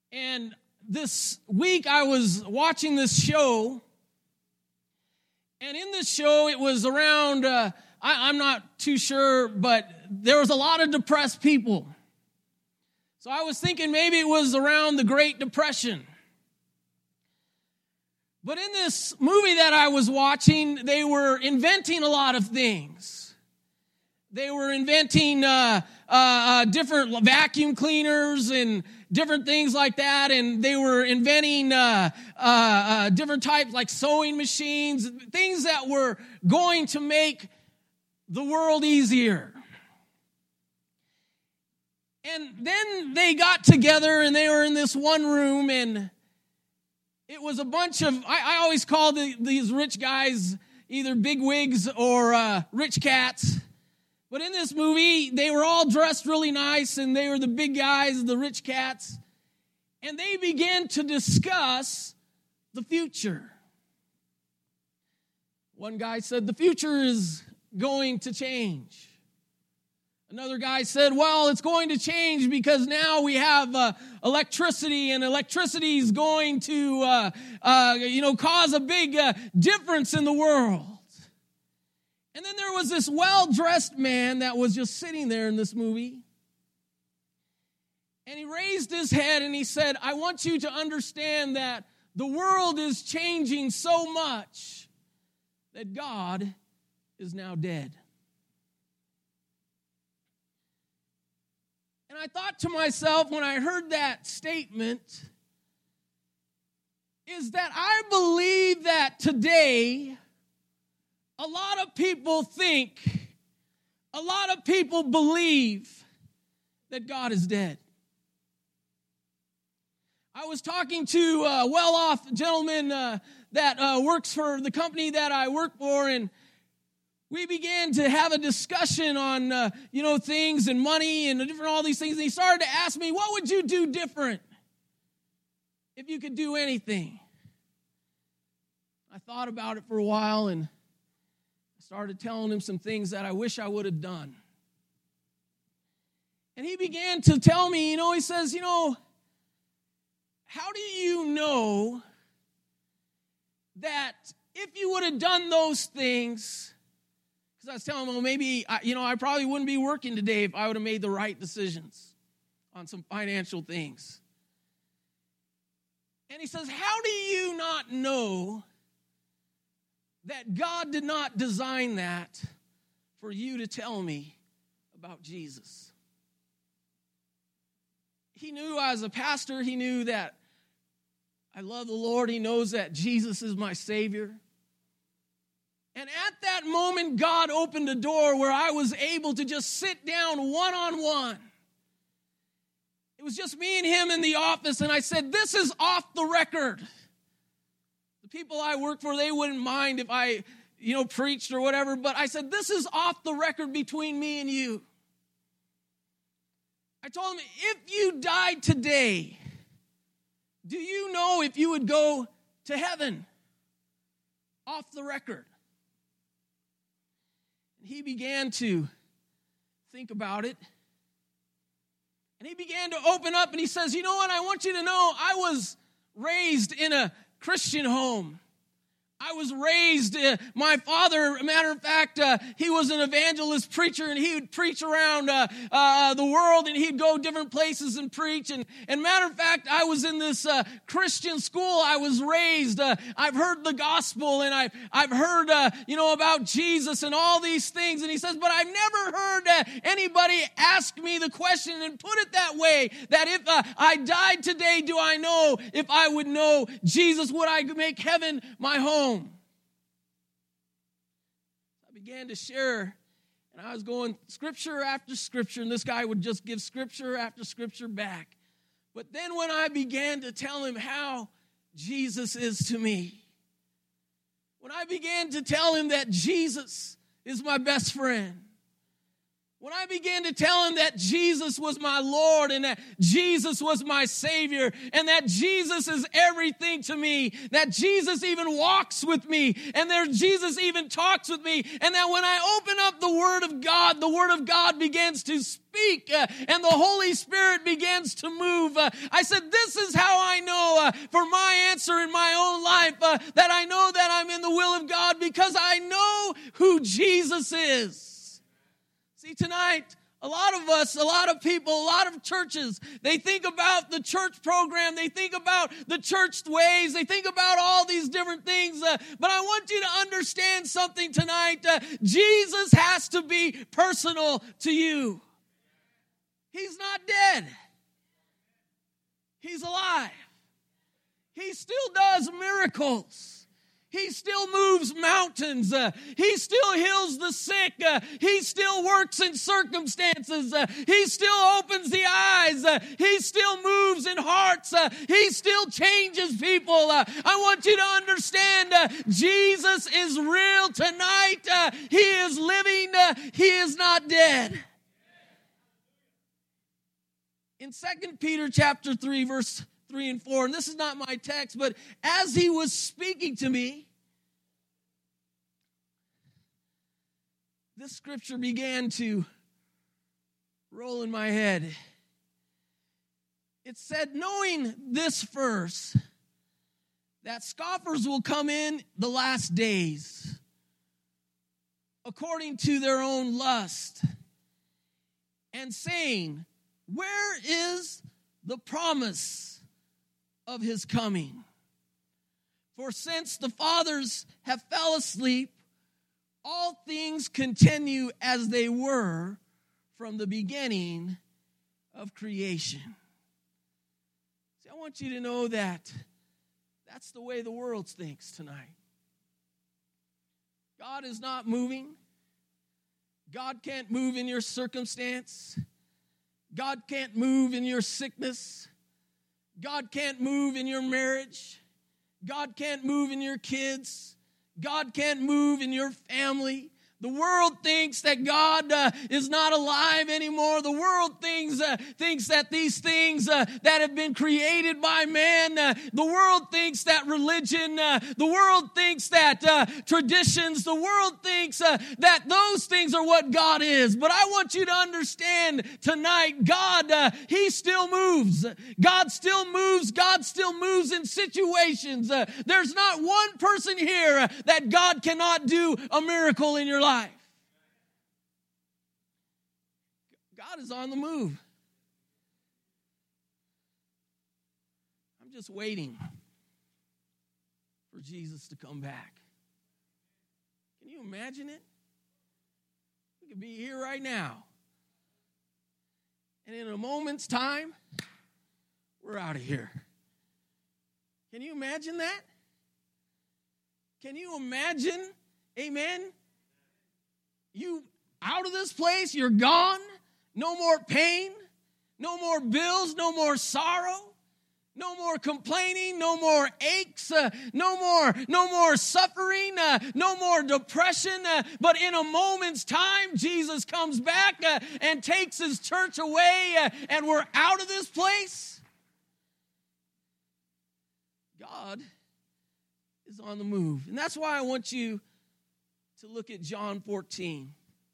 And this week I was watching this show, and in this show it was around, I'm not too sure, but there was a lot of depressed people. So I was thinking maybe it was around the Great Depression. But in this movie that I was watching, they were inventing a lot of things. They were inventing different vacuum cleaners and different things like that, and they were inventing different types like sewing machines, things that were going to make the world easier. And then they got together and they were in this one room, and it was a bunch of, I always call these rich guys either big wigs or rich cats. But in this movie, they were all dressed really nice, and they were the big guys, the rich cats. And they began to discuss the future. One guy said, the future is going to change. Another guy said, well, it's going to change because now we have electricity, and electricity is going to, cause a big difference in the world. And then there was this well-dressed man that was just sitting there in this movie. And he raised his head and he said, I want you to understand that the world is changing so much that God is now dead. And I thought to myself when I heard that statement, is that I believe that today a lot of people think, a lot of people believe that God is dead. I was talking to a well-off gentleman that works for the company that I work for, and we began to have a discussion on, things and money and different all these things. And he started to ask me, what would you do different if you could do anything? I thought about it for a while, and started telling him some things that I wish I would have done. And he began to tell me, he says, how do you know that if you would have done those things, because I was telling him, well, maybe, I probably wouldn't be working today if I would have made the right decisions on some financial things. And he says, how do you not know that God did not design that for you to tell me about Jesus? He knew I was a pastor. He knew that I love the Lord. He knows that Jesus is my Savior. And at that moment, God opened a door where I was able to just sit down one-on-one. It was just me and him in the office, and I said, this is off the record. The people I work for, they wouldn't mind if I, preached or whatever, but I said, this is off the record between me and you. I told him, if you died today, do you know if you would go to heaven? Off the record. And he began to think about it. And he began to open up, and he says, you know what, I want you to know I was raised in a Christian home. I was raised, my father, matter of fact, he was an evangelist preacher, and he would preach around the world, and he'd go different places and preach. And matter of fact, I was in this Christian school. I was raised. I've heard the gospel, and I've heard, about Jesus and all these things. And he says, but I've never heard anybody ask me the question and put it that way, that if I died today, do I know if I would know Jesus? Would I make heaven my home? I began to share, and I was going scripture after scripture, and this guy would just give scripture after scripture back. But then when I began to tell him how Jesus is to me, when I began to tell him that Jesus is my best friend, when I began to tell him that Jesus was my Lord and that Jesus was my Savior and that Jesus is everything to me, that Jesus even walks with me and that Jesus even talks with me, and that when I open up the Word of God begins to speak and the Holy Spirit begins to move. I said, this is how I know for my answer in my own life that I know that I'm in the will of God, because I know who Jesus is. See, tonight, a lot of us, a lot of people, a lot of churches, they think about the church program, they think about the church ways, they think about all these different things, but I want you to understand something tonight. Jesus has to be personal to you. He's not dead. He's alive. He still does miracles. He still moves mountains. He still heals the sick. He still works in circumstances. He still opens the eyes. He still moves in hearts. He still changes people. I want you to understand, Jesus is real tonight. He is living. He is not dead. In 2 Peter chapter 3, verse 3 and 4, and this is not my text, but as he was speaking to me, this scripture began to roll in my head. It said, knowing this first, that scoffers will come in the last days, according to their own lust, and saying, where is the promise of his coming? For since the fathers have fell asleep, all things continue as they were from the beginning of creation. See, I want you to know that that's the way the world thinks tonight. God is not moving. God can't move in your circumstance. God can't move in your sickness. God can't move in your marriage. God can't move in your kids. God can't move in your family. The world thinks that God is not alive anymore. The world thinks that these things that have been created by man, the world thinks that religion, the world thinks that traditions, the world thinks that those things are what God is. But I want you to understand tonight, God, He still moves. God still moves. God still moves in situations. There's not one person here that God cannot do a miracle in your life. God is on the move. I'm just waiting for Jesus to come back. Can you imagine it? We could be here right now. And in a moment's time, we're out of here. Can you imagine that? Can you imagine, amen, you out of this place, you're gone, no more pain, no more bills, no more sorrow, no more complaining, no more aches, no more suffering, no more depression. But in a moment's time, Jesus comes back and takes his church away, and we're out of this place. God is on the move. And that's why I want you to look at John 14,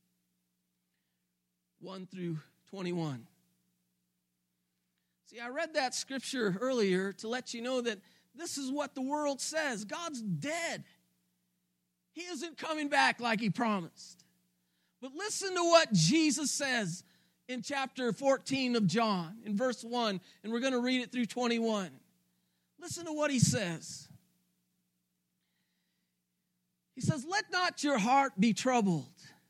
1 through 21. See, I read that scripture earlier to let you know that this is what the world says. God's dead. He isn't coming back like he promised. But listen to what Jesus says in chapter 14 of John, in verse 1, and we're going to read it through 21. Listen to what he says. He says, let not your heart be troubled.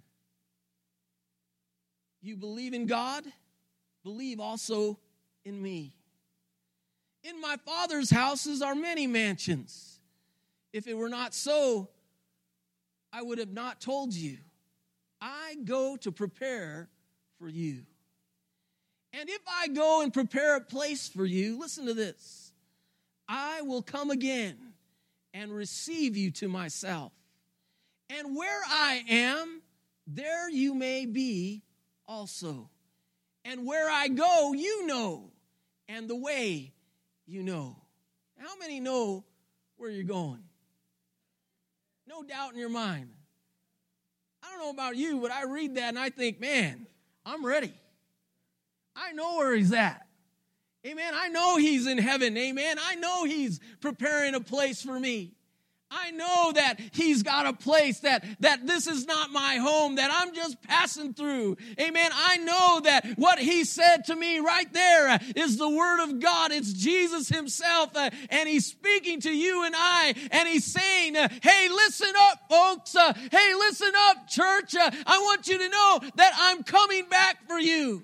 You believe in God, believe also in me. In my Father's houses are many mansions. If it were not so, I would have not told you. I go to prepare for you. And if I go and prepare a place for you, listen to this, I will come again and receive you to myself. And where I am, there you may be also. And where I go, you know, and the way you know. How many know where you're going? No doubt in your mind. I don't know about you, but I read that and I think, man, I'm ready. I know where he's at. Amen. I know he's in heaven. Amen. I know he's preparing a place for me. I know that he's got a place that this is not my home, that I'm just passing through. Amen. I know that what he said to me right there is the word of God. It's Jesus himself, and he's speaking to you and I, and he's saying, hey, listen up, folks. Hey, listen up, church. I want you to know that I'm coming back for you.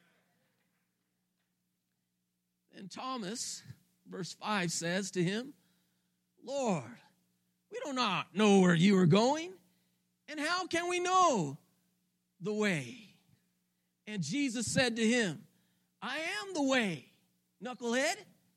And Thomas, verse 5 says to him, Lord, we do not know where you are going, and how can we know the way? And Jesus said to him, I am the way, knucklehead.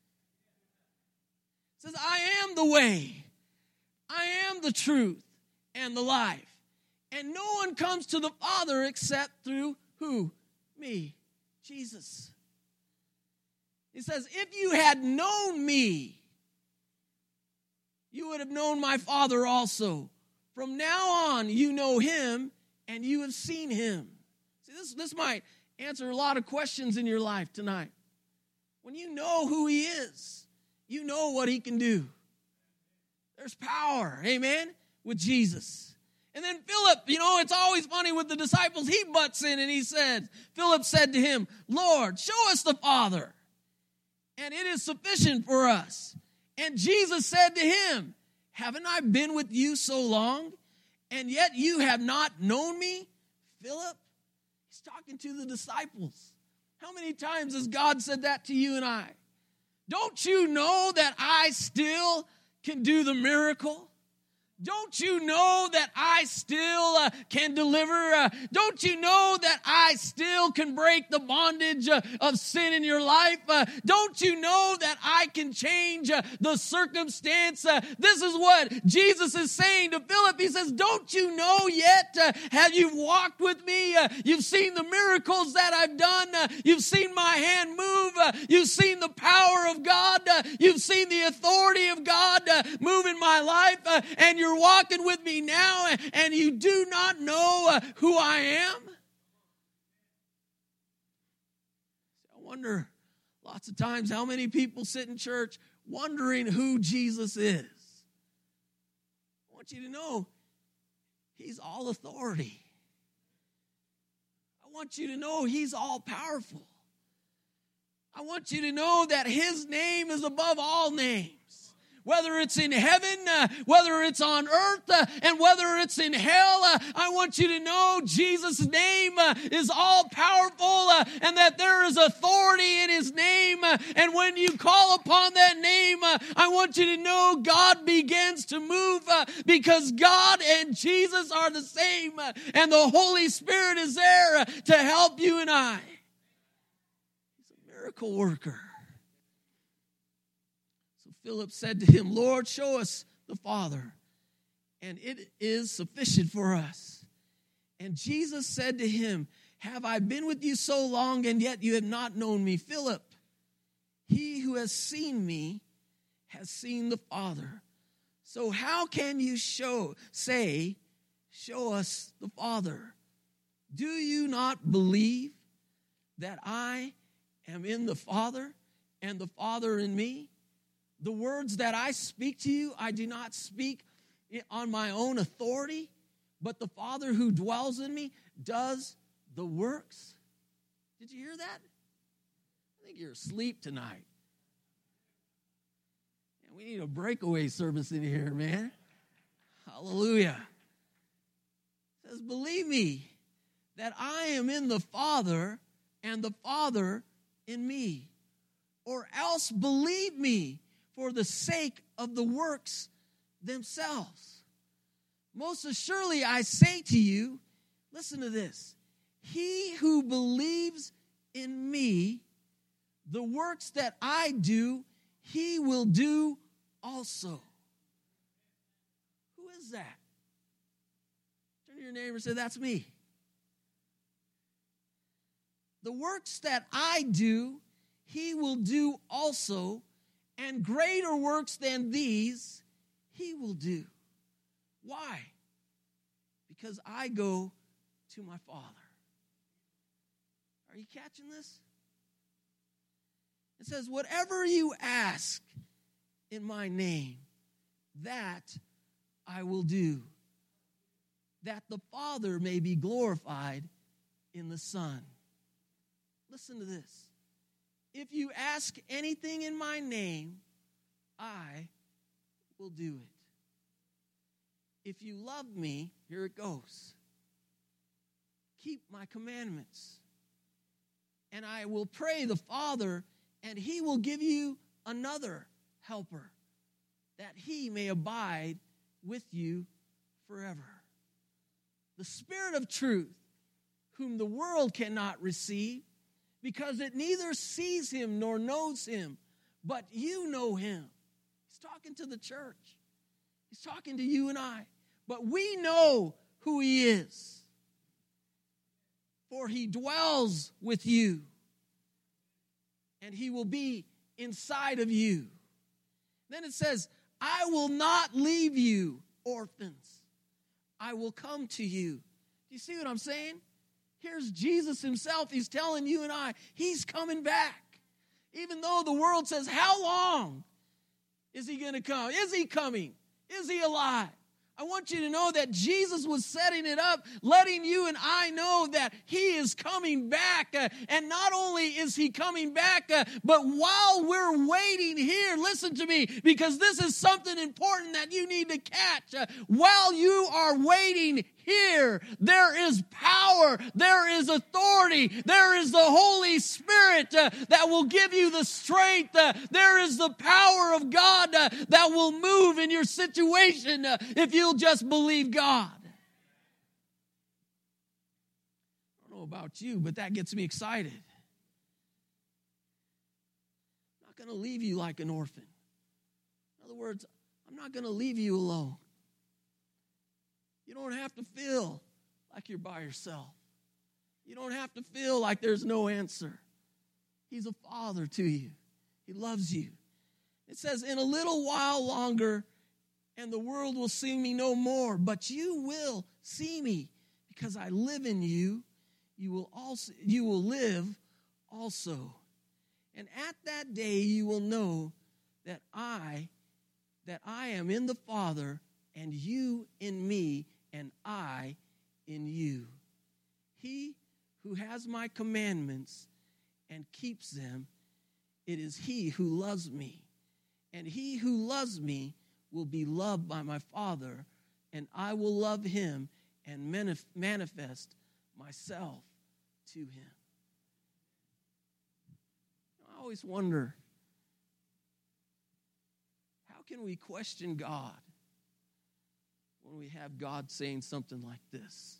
Says, I am the way, I am the truth and the life. And no one comes to the Father except through who? Me, Jesus. He says, if you had known me, you would have known my Father also. From now on, you know him, and you have seen him. See, this might answer a lot of questions in your life tonight. When you know who he is, you know what he can do. There's power, amen, with Jesus. And then Philip, it's always funny with the disciples. He butts in and he said, Philip said to him, Lord, show us the Father, and it is sufficient for us. And Jesus said to him, haven't I been with you so long, and yet you have not known me, Philip? He's talking to the disciples. How many times has God said that to you and I? Don't you know that I still can do the miracle? Don't you know that I still can deliver? Don't you know that I still can break the bondage of sin in your life? Don't you know that I can change the circumstance? This is what Jesus is saying to Philip. He says, don't you know yet? Have you walked with me? You've seen the miracles that I've done. You've seen my hand move. You've seen the power of God. You've seen the authority of God move in my life. And you're walking with me now, and you do not know who I am? I wonder lots of times how many people sit in church wondering who Jesus is. I want you to know he's all authority. I want you to know he's all powerful. I want you to know that his name is above all names. Whether it's in heaven, whether it's on earth, and whether it's in hell, I want you to know Jesus' name is all powerful, and that there is authority in his name. And when you call upon that name, I want you to know God begins to move, because God and Jesus are the same, and the Holy Spirit is there to help you and I. He's a miracle worker. Philip said to him, Lord, show us the Father, and it is sufficient for us. And Jesus said to him, have I been with you so long, and yet you have not known me? Philip, he who has seen me has seen the Father. So how can you show us the Father? Do you not believe that I am in the Father, and the Father in me? The words that I speak to you, I do not speak on my own authority, but the Father who dwells in me does the works. Did you hear that? I think you're asleep tonight. We need a breakaway service in here, man. Hallelujah. It says, believe me that I am in the Father and the Father in me. Or else believe me for the sake of the works themselves. Most assuredly I say to you, listen to this, he who believes in me, the works that I do, he will do also. Who is that? Turn to your neighbor and say, that's me. The works that I do, he will do also, and greater works than these he will do. Why? Because I go to my Father. Are you catching this? It says, whatever you ask in my name, that I will do, that the Father may be glorified in the Son. Listen to this. If you ask anything in my name, I will do it. If you love me, here it goes. Keep my commandments. And I will pray the Father, and he will give you another helper, that he may abide with you forever. The Spirit of truth, whom the world cannot receive, because it neither sees him nor knows him, but you know him. He's talking to the church. He's talking to you and I. But we know who he is, for he dwells with you, and he will be inside of you. Then it says, I will not leave you orphans. I will come to you. Do you see what I'm saying? Here's Jesus himself. He's telling you and I, he's coming back. Even though the world says, how long is he going to come? Is he coming? Is he alive? I want you to know that Jesus was setting it up, letting you and I know that he is coming back. And not only is he coming back, but while we're waiting here, listen to me, because this is something important that you need to catch. While you are waiting here, there is power, there is authority, there is the Holy Spirit that will give you the strength. There is the power of God that will move in your situation if you'll just believe God. I don't know about you, but that gets me excited. I'm not going to leave you like an orphan. In other words, I'm not going to leave you alone. You don't have to feel like you're by yourself. You don't have to feel like there's no answer. He's a father to you. He loves you. It says, in a little while longer, and the world will see me no more, but you will see me, because I live in you. You will live also. And at that day you will know that I am in the Father, and you in me, and I in you. He who has my commandments and keeps them, it is he who loves me. And he who loves me will be loved by my Father, and I will love him and manifest myself to him. I always wonder, how can we question God when we have God saying something like this?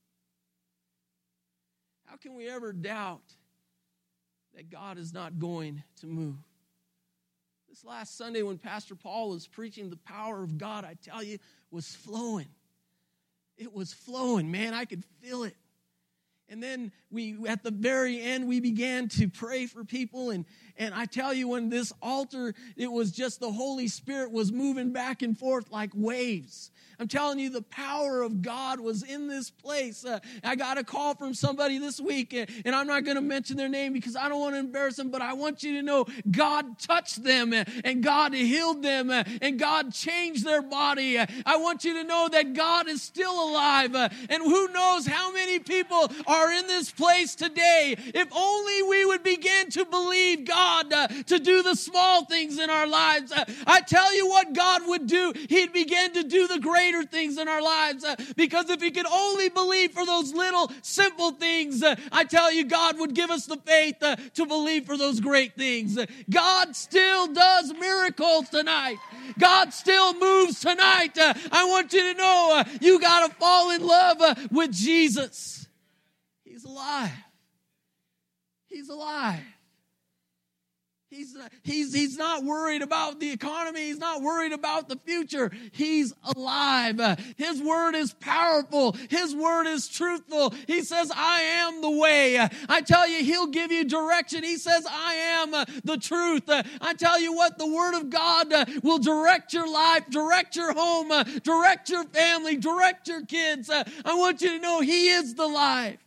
How can we ever doubt that God is not going to move? This last Sunday when Pastor Paul was preaching, the power of God, I tell you, was flowing. It was flowing, man. I could feel it. And then at the very end, we began to pray for people. And I tell you, when this altar, it was just the Holy Spirit was moving back and forth like waves. I'm telling you, the power of God was in this place. I got a call from somebody this week, and I'm not going to mention their name because I don't want to embarrass them, but I want you to know God touched them, and God healed them, and God changed their body. I want you to know that God is still alive, and who knows how many people are in this place today. If only we would begin to believe God to do the small things in our lives. I tell you what God would do. He'd begin to do the greater things in our lives, because if we could only believe for those little simple things, I tell you, God would give us the faith to believe for those great things. God still does miracles tonight. God still moves tonight. I want you to know you got to fall in love with Jesus. He's alive. He's alive. He's not worried about the economy. He's not worried about the future. He's alive. His word is powerful. His word is truthful. He says, I am the way. I tell you, he'll give you direction. He says, I am the truth. I tell you what, the word of God will direct your life, direct your home, direct your family, direct your kids. I want you to know he is the life.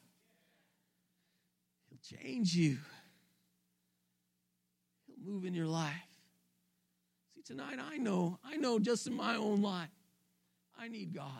He'll change you. Move in your life. See, tonight I know just in my own life, I need God.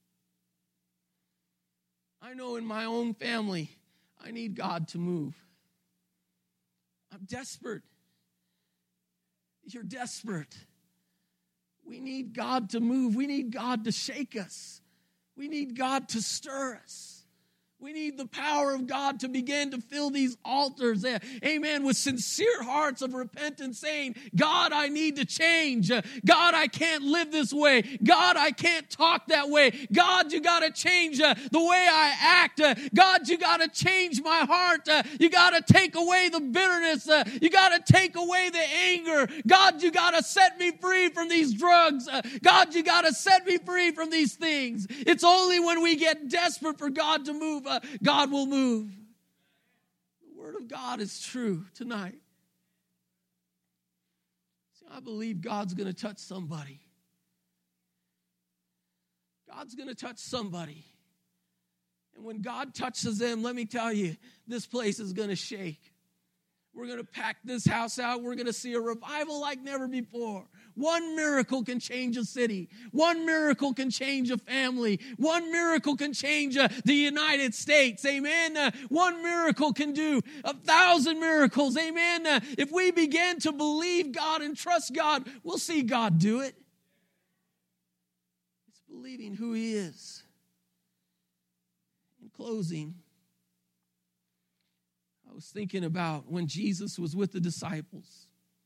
I know in my own family, I need God to move. I'm desperate. You're desperate. We need God to move. We need God to shake us. We need God to stir us. We need the power of God to begin to fill these altars, amen, with sincere hearts of repentance, saying, God, I need to change. God, I can't live this way. God, I can't talk that way. God, you got to change the way I act. God, you got to change my heart. You got to take away the bitterness. You got to take away the anger. God, you got to set me free from these drugs. God, you got to set me free from these things. It's only when we get desperate for God to move, God will move. The word of God is true tonight. See, I believe God's going to touch somebody. God's going to touch somebody. And when God touches them, let me tell you, this place is going to shake. We're going to pack this house out. We're going to see a revival like never before. One miracle can change a city. One miracle can change a family. One miracle can change the United States. Amen. One miracle can do 1,000 miracles. Amen. If we begin to believe God and trust God, we'll see God do it. It's believing who He is. In closing, I was thinking about when Jesus was with the disciples.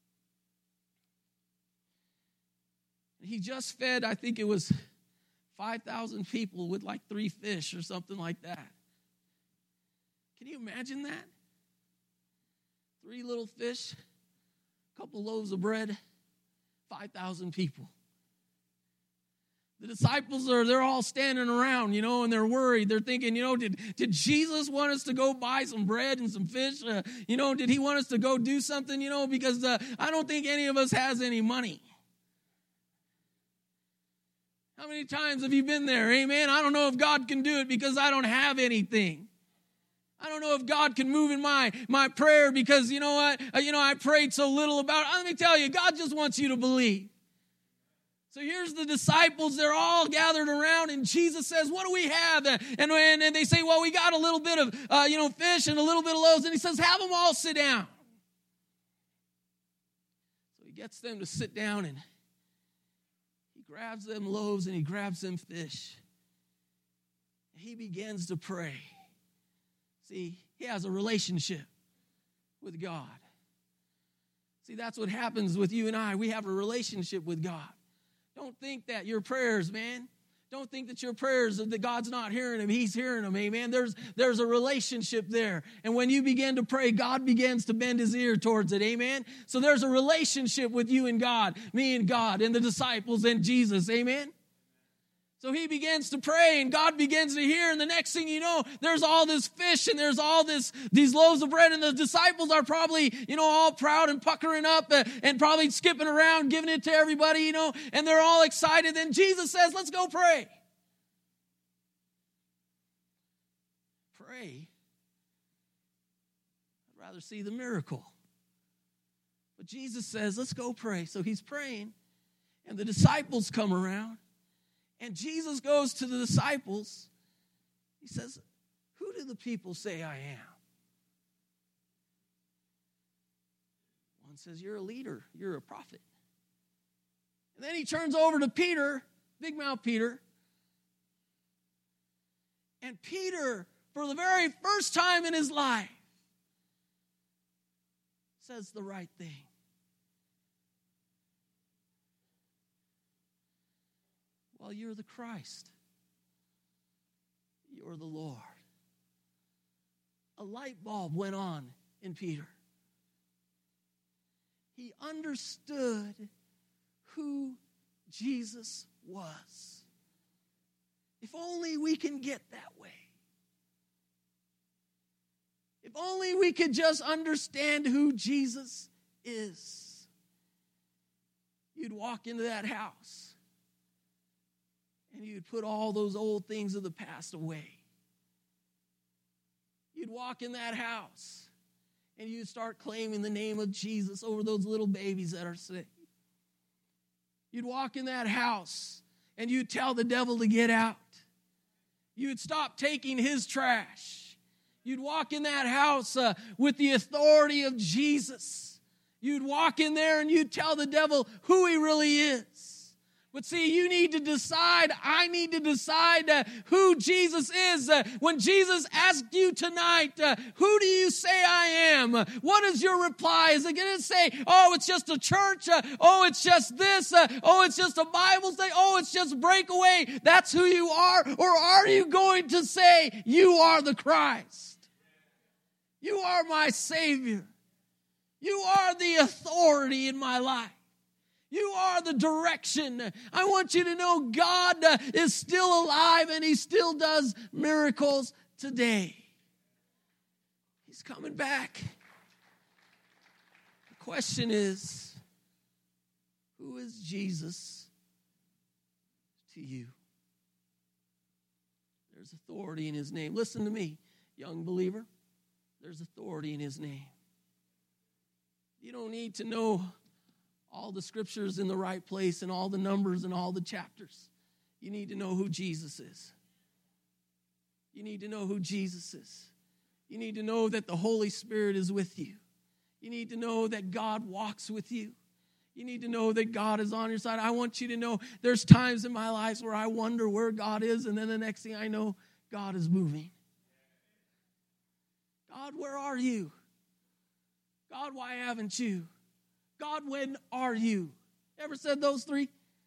He just fed, I think it was 5,000 people with like 3 fish or something like that. Can you imagine that? 3 little fish, a couple loaves of bread, 5,000 people. The disciples they're all standing around, and they're worried. They're thinking, did Jesus want us to go buy some bread and some fish? Did He want us to go do something, because I don't think any of us has any money. How many times have you been there? Amen. I don't know if God can do it because I don't have anything. I don't know if God can move in my prayer because you know what? I prayed so little about it. Let me tell you, God just wants you to believe. So here's the disciples. They're all gathered around, and Jesus says, what do we have? And they say, well, we got a little bit of, fish and a little bit of loaves. And He says, have them all sit down. So He gets them to sit down, and He grabs them loaves and He grabs them fish. He begins to pray. See, He has a relationship with God. See, that's what happens with you and I. We have a relationship with God. Don't think that your prayers, man. Don't think that your prayers, that God's not hearing them. He's hearing them, amen. There's a relationship there. And when you begin to pray, God begins to bend His ear towards it, amen. So there's a relationship with you and God, me and God, and the disciples and Jesus, amen. So He begins to pray, and God begins to hear, and the next thing you know, there's all this fish, and there's all these loaves of bread, and the disciples are probably, all proud and puckering up, and probably skipping around, giving it to everybody, and they're all excited. Then Jesus says, let's go pray. Pray. I'd rather see the miracle. But Jesus says, let's go pray. So He's praying, and the disciples come around. And Jesus goes to the disciples. He says, who do the people say I am? One says, you're a leader. You're a prophet. And then He turns over to Peter, big mouth Peter. And Peter, for the very first time in his life, says the right thing. Well, you're the Christ. You're the Lord. A light bulb went on in Peter. He understood who Jesus was. If only we can get that way. If only we could just understand who Jesus is. You'd walk into that house and you'd put all those old things of the past away. You'd walk in that house and you'd start claiming the name of Jesus over those little babies that are sick. You'd walk in that house and you'd tell the devil to get out. You'd stop taking his trash. You'd walk in that house with the authority of Jesus. You'd walk in there and you'd tell the devil who he really is. But see, you need to decide, I need to decide who Jesus is. When Jesus asked you tonight, who do you say I am? What is your reply? Is it going to say, oh, it's just a church? Oh, it's just this? Oh, it's just a Bible study? Oh, it's just breakaway? That's who you are? Or are you going to say, you are the Christ? You are my Savior. You are the authority in my life. You are the direction. I want you to know God is still alive and He still does miracles today. He's coming back. The question is, who is Jesus to you? There's authority in His name. Listen to me, young believer. There's authority in His name. You don't need to know all the scriptures in the right place and all the numbers and all the chapters. You need to know who Jesus is. You need to know who Jesus is. You need to know that the Holy Spirit is with you. You need to know that God walks with you. You need to know that God is on your side. I want you to know there's times in my life where I wonder where God is, and then the next thing I know, God is moving. God, where are you? God, why haven't you? God, when are you? Ever said those three?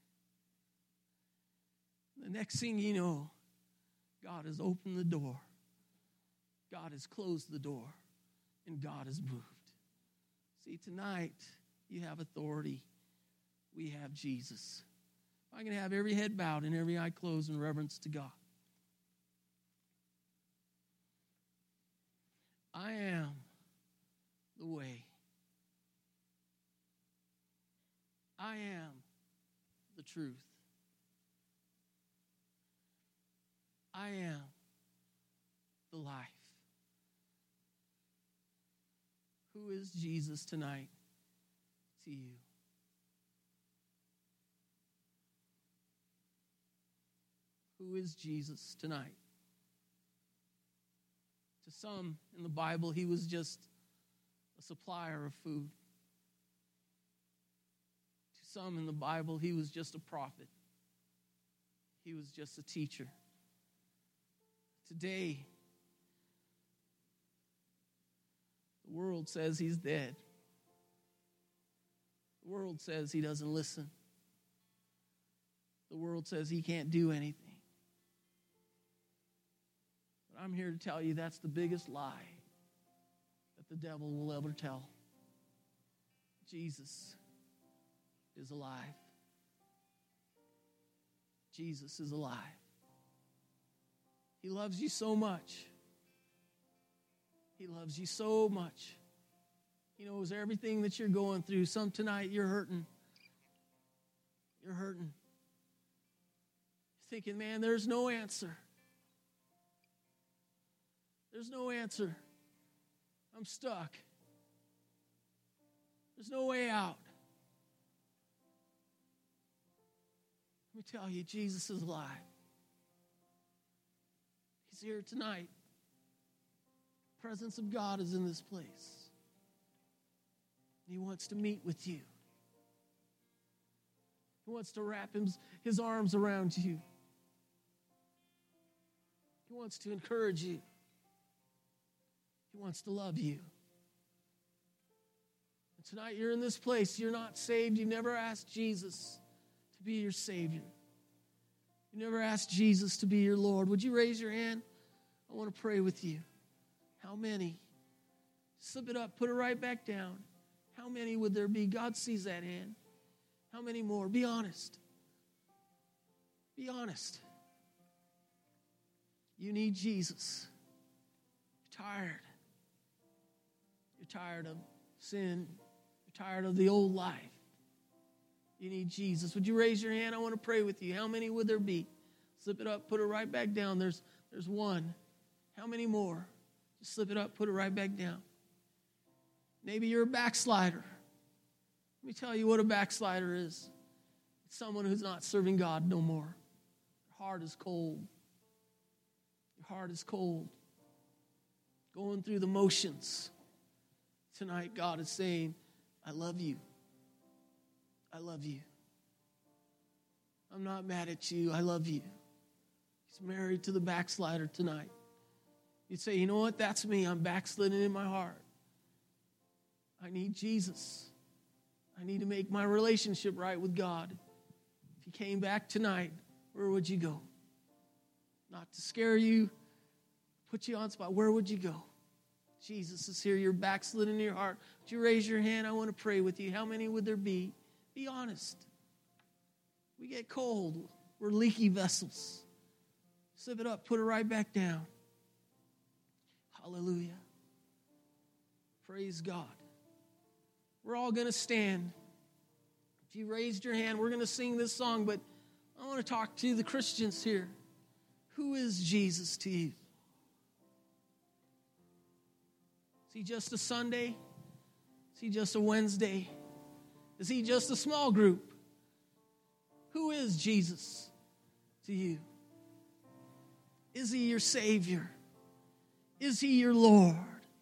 The next thing you know, God has opened the door. God has closed the door. And God has moved. See, tonight, you have authority. We have Jesus. I'm going to have every head bowed and every eye closed in reverence to God. I am the way. I am the truth. I am the life. Who is Jesus tonight to you? Who is Jesus tonight? To some in the Bible, He was just a supplier of food. Some in the Bible, He was just a prophet. He was just a teacher. Today, the world says He's dead. The world says He doesn't listen. The world says He can't do anything. But I'm here to tell you that's the biggest lie that the devil will ever tell. Jesus is alive. Jesus is alive. He loves you so much. He loves you so much. He knows everything that you're going through. Some tonight you're hurting. You're hurting. You're thinking, man, there's no answer. There's no answer. I'm stuck. There's no way out. Let me tell you, Jesus is alive. He's here tonight. The presence of God is in this place. He wants to meet with you. He wants to wrap his arms around you. He wants to encourage you. He wants to love you. And tonight you're in this place. You're not saved. You never asked Jesus to be your Savior. You never asked Jesus to be your Lord. Would you raise your hand? I want to pray with you. How many? Slip it up. Put it right back down. How many would there be? God sees that hand. How many more? Be honest. Be honest. You need Jesus. You're tired. You're tired of sin. You're tired of the old life. You need Jesus. Would you raise your hand? I want to pray with you. How many would there be? Slip it up, put it right back down. There's one. How many more? Just slip it up, put it right back down. Maybe you're a backslider. Let me tell you what a backslider is. It's someone who's not serving God no more. Your heart is cold. Your heart is cold. Going through the motions. Tonight, God is saying, I love you. I love you. I'm not mad at you. I love you. He's married to the backslider tonight. You'd say, you know what? That's me. I'm backslidden in my heart. I need Jesus. I need to make my relationship right with God. If you came back tonight, where would you go? Not to scare you, put you on spot. Where would you go? Jesus is here. You're backslidden in your heart. Would you raise your hand? I want to pray with you. How many would there be? Be honest. We get cold. We're leaky vessels. Slip it up. Put it right back down. Hallelujah. Praise God. We're all going to stand. If you raised your hand, we're going to sing this song, but I want to talk to the Christians here. Who is Jesus to you? Is he just a Sunday? Is he just a Wednesday? Is he just a small group? Who is Jesus to you? Is he your Savior? Is he your Lord?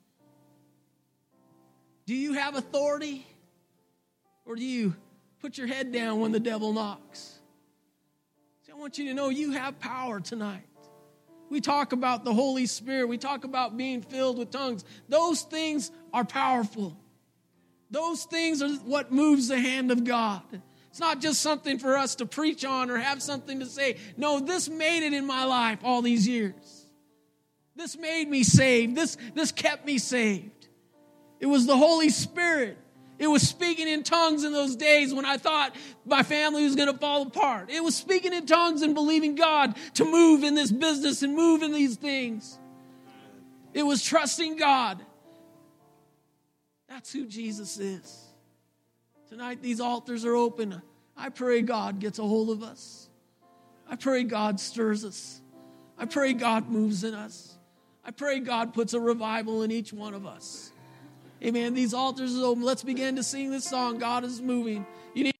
Do you have authority? Or do you put your head down when the devil knocks? See, I want you to know you have power tonight. We talk about the Holy Spirit. We talk about being filled with tongues. Those things are powerful. Those things are what moves the hand of God. It's not just something for us to preach on or have something to say. No, this made it in my life all these years. This made me saved. This kept me saved. It was the Holy Spirit. It was speaking in tongues in those days when I thought my family was going to fall apart. It was speaking in tongues and believing God to move in this business and move in these things. It was trusting God. That's who Jesus is. Tonight, these altars are open. I pray God gets a hold of us. I pray God stirs us. I pray God moves in us. I pray God puts a revival in each one of us. Amen. These altars are open. Let's begin to sing this song. God is moving. You need